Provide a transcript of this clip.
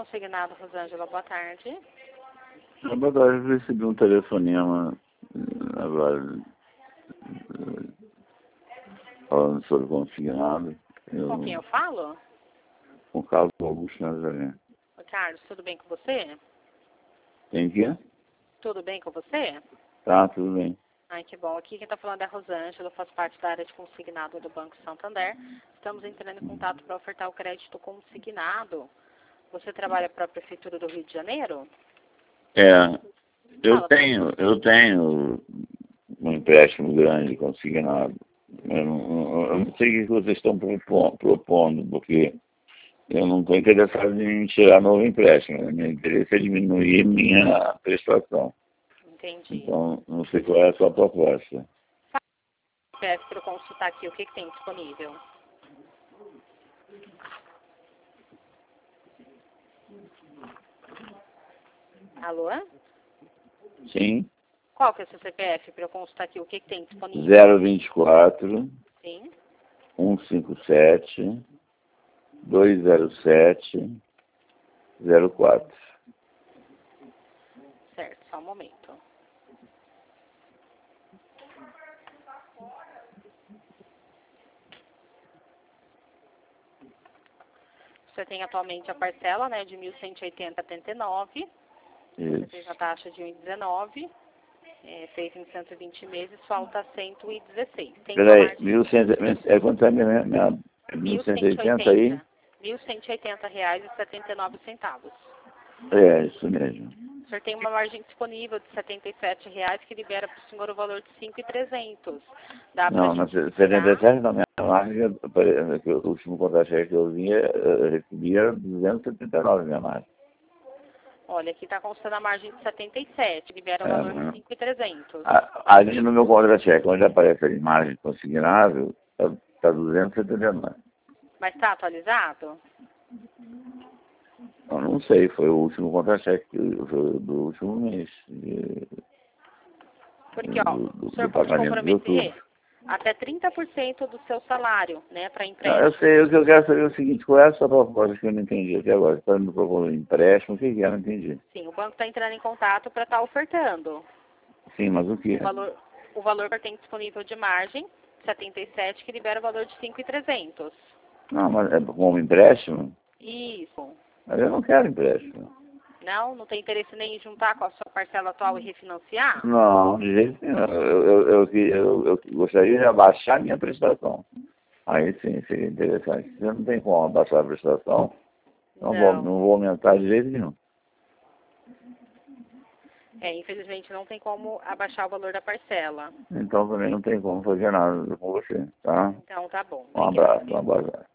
consignado, Rosângela, boa tarde. Boa tarde, eu recebi um telefonema agora falando sobre consignado. Com quem eu falo? Com o Carlos Augusto Nazaré. Oi, Carlos, tudo bem com você? Tem que? Tudo bem com você? Tá, tudo bem. Ai, que bom. Aqui quem está falando é a Rosângela, eu faço parte da área de consignado do Banco Santander. Estamos entrando em contato para ofertar o crédito consignado. Você trabalha para a Prefeitura do Rio de Janeiro? Eu tenho um empréstimo grande consignado. Eu não sei o que vocês estão propondo, porque eu não estou interessado em tirar novo empréstimo. Meu interesse é diminuir minha prestação. Entendi. Então, não sei qual é a sua proposta. Peço para eu consultar aqui o que tem disponível. Alô? Sim. Qual que é o seu CPF para eu consultar aqui o que tem disponível? 024 Sim. 157 207 04. Certo, só um momento. Você tem atualmente a parcela, né, de 1.180,79. Você fez a taxa de 1,19. Fez em 120 meses, falta 116. Peraí, 1.100, quanto é minha 1.180 aí? R$ 1.180,79. É, isso mesmo. O senhor tem uma margem disponível de R$ 77,00 que libera para o senhor o valor de 5.300. Não, mas 77 não, minha margem, o último contra-cheque que eu recebi era 279 minha margem. Olha, aqui está constando a margem de 77, libera o valor de 5.300. Ali no meu contra-cheque, onde aparece a margem consignável, está 279. Mas está atualizado? Eu não sei, foi o último contra-cheque do último mês. Porque, ó, o senhor pode comprometer até 30% do seu salário, né, para empréstimo. Eu sei, o que eu quero saber é o seguinte, qual é a sua proposta que eu não entendi até agora? Você está me propondo empréstimo, o que é? Eu não entendi. Sim, o banco está entrando em contato para estar ofertando. Sim, mas o que? O valor que tem disponível de margem, 77, que libera o valor de 5.300. Não, mas é como empréstimo? Isso. Mas eu não quero empréstimo. Não tem interesse nem em juntar com a sua parcela atual e refinanciar? Não, de jeito nenhum. Eu gostaria de abaixar minha prestação. Aí sim, seria interessante. Se eu não tem como abaixar a prestação, não vou aumentar de jeito nenhum. Infelizmente não tem como abaixar o valor da parcela. Então também não tem como fazer nada com você, tá? Então tá bom. Um abraço, um abraço.